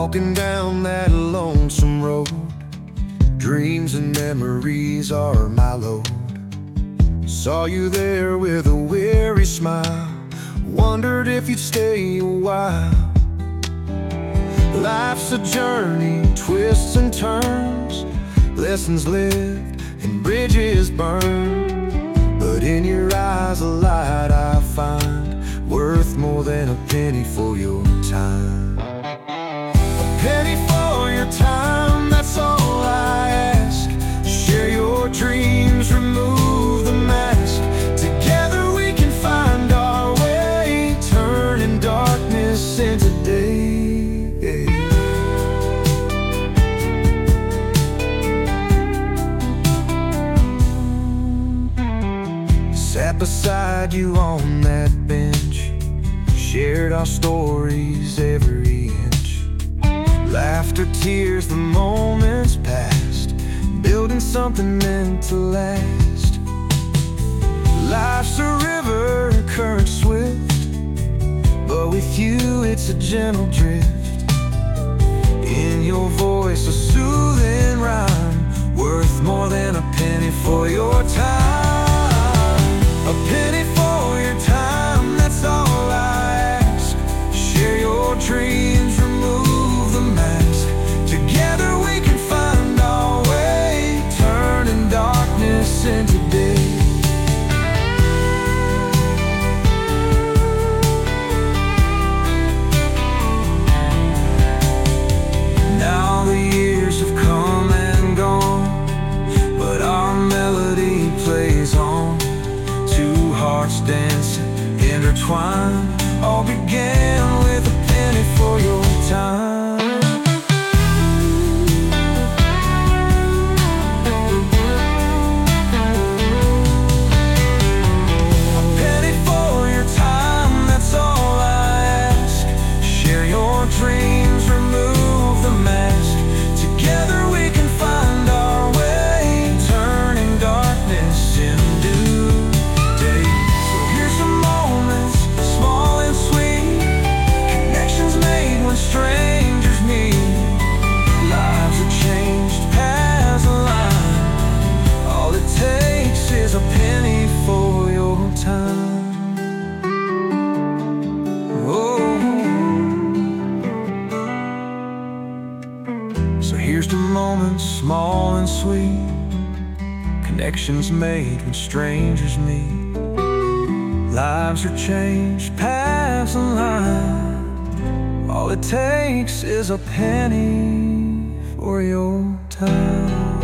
walking down that lonesome road. Dreams and memories are my load. Saw you there with a weary smile. Wondered if you'd stay a while. Life's a journey, twists and turns, lessons lived and bridges burned. But in your eyes a light I find, worth more than a penny for your time. A penny for your time, that's all I ask. Share your dreams, remove the mask. Together we can find our way, turning darkness into day. Sat beside you on that bench, shared our stories every inch. Laughter, tears, the moments past, building something meant to last. Life's a river, current swift, but with you it's a gentle drift. In your voice a soothing rhyme, worth more than a penny for your time. A penny for your time, that's all I ask. Share your dreams, remove the mask. Together we can find our way, turning darkness into day. Now the years have come and gone, but our melody plays on. Two hearts dancing, intertwined. All began with a penny for your time. A penny for your time, that's all I ask. Share your dreams, remove the mask. Together we can find our way, turning darkness into day. So here's the moments, small and sweet, connections made when strangers meet. Lives are changed, paths aligned. All it takes is a penny for your time. Oh. So here's the moments, small and sweet, connections made when strangers meet. Lives are changed, paths aligned. All it takes is a penny for your time.